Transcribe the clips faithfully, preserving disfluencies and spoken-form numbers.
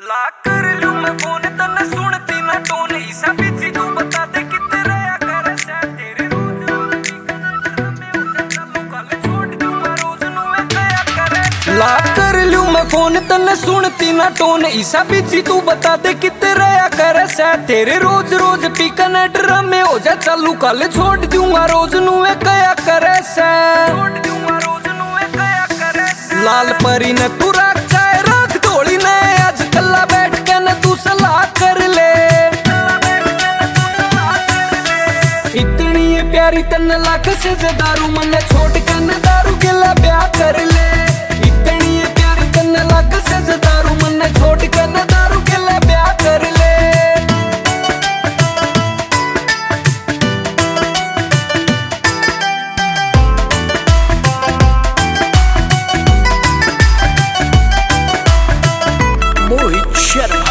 ला कर लूं मैं फोन तन्ने सुनती ना टोन ईसा बिची तू बता दे कितने रहा कर से तेरे रोज रोज में हो जा चलू कल छोड़ दूंगा रोज नु मैं क्या करे ला कर लूं मैं फोन तन्ने सुनती ना टोन ईसा बिची तू बता दे कितने रहा कर से तेरे रोज रोज पी कनेक्टर में हो जा चलू कल छोड़ दूंगा रोज नु मैं क्या करे से छोड़ दूंगा रोज नु मैं क्या करे से लाल परी ने तू रख चाहे रख धोली ने आज कल्ला बैठ के न तू सलाह कर ले इतनी ये प्यारी तन लाख से दारू मन छोड़ के न दारू गिला ब्याह कर ले इतनी ये प्यारी तन लाख से दारू मन छोड़ के न दारू गिला ब्याह कर ले मोहित शर्मा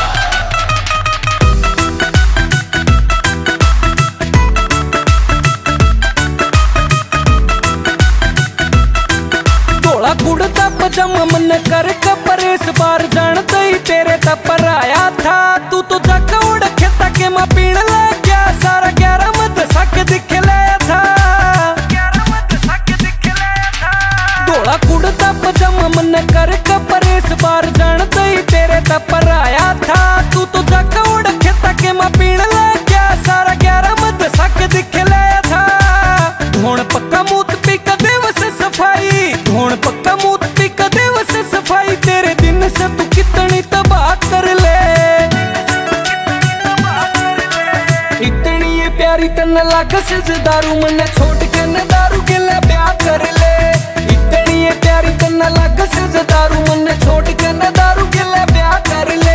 थोड़ा कुड़ता पजामा मन कर कपरेस बार जानते ही तेरे तपर आया था तू तो जाका उड़ खेता के मां पीण लग गया सारा ग्यारह मत सक दिख लाया था ग्यारह मत सक दिख लाया था थोड़ा कुड़ता पजामा मन कर कपरेस बार जानते ही तेरे तपर आया था तू तो जाका उड़ खेता के मां पीण लग गया सारा ग्यारह मत सक दिख लाया था धोण पक्का मूत पी कदे वस सफाई धोण पक्का मूत पी कदे वस सफाई तेरे दिन से तू कितनी तबाह कर ले इतनी ये प्यारी तन लाख से दारू मन छोड़ के न दारू गिला ब्याह कर ले इतनी ये प्यारी तन लाख से दारू मन छोड़ के न दारू गिला ब्याह कर ले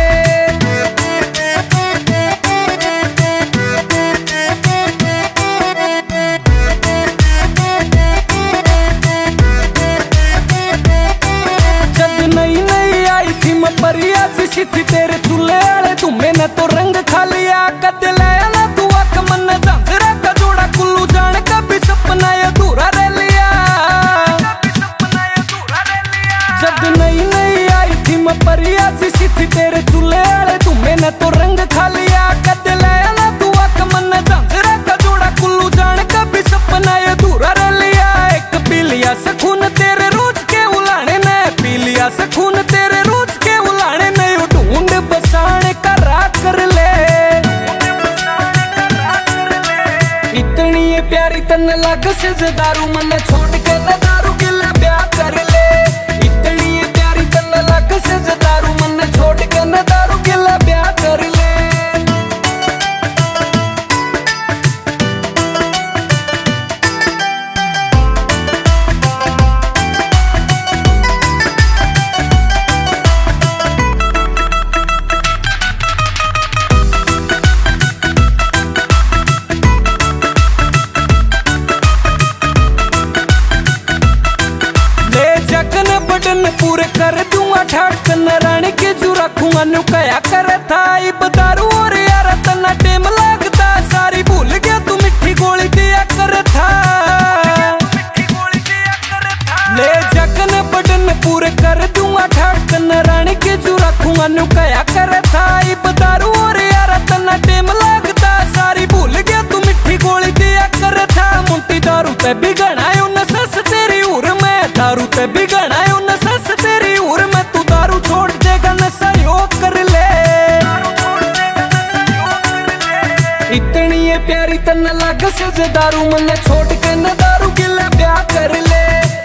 परिया सी थी तेरे चूल्हे आले तुम्हें न तो रंग खा लिया कद लाया ना तू आक मन झांझरा का जोड़ा कुल्लू जान का भी सपना अधूरा रह लिया जब नई नई आई थी मैं परिया सी थी तेरे चूल्हे आले तुम्हें न तो रंग खा लिया कद लाया ना तू आक मन झांझरा का जोड़ा कुल्लू जान का भी सपना अधूरा रह लिया एक पी लिया सखून तेरे रोज के उलाने ने पी लिया सखून तेरे रोज प्यारी तन लाग से दारू मन छोड़ के न दारू गिला ब्याह कर ले इतनी ये प्यारी तन लाग से दारू मन छोड़ के न दारू गिला ब्याह कर ले पूरे कर दूंगा ठाट कन रानी के जू रखूंगा नु कया करे था इब दारू और यार तना टेम लगता सारी भूल गया तू मिठी गोली दिया कर था ले जगन बटन पूरे कर दूंगा ठाट कन रानी के जू रखूंगा नु कया करे था इब दारू और यार तना टेम लगता सारी भूल गया तू मिठी गोली दिया कर था मुंटी दारू पे बिगड़ायो न सस तेरी उर में दारू पे बिगड़ायो न सस तेरी उर में तू दारू छोड़ देगा न सहयोग कर ले इतनी ये प्यारी तन लाग से दारू मन छोड़ के न दारू गिला ब्याह कर ले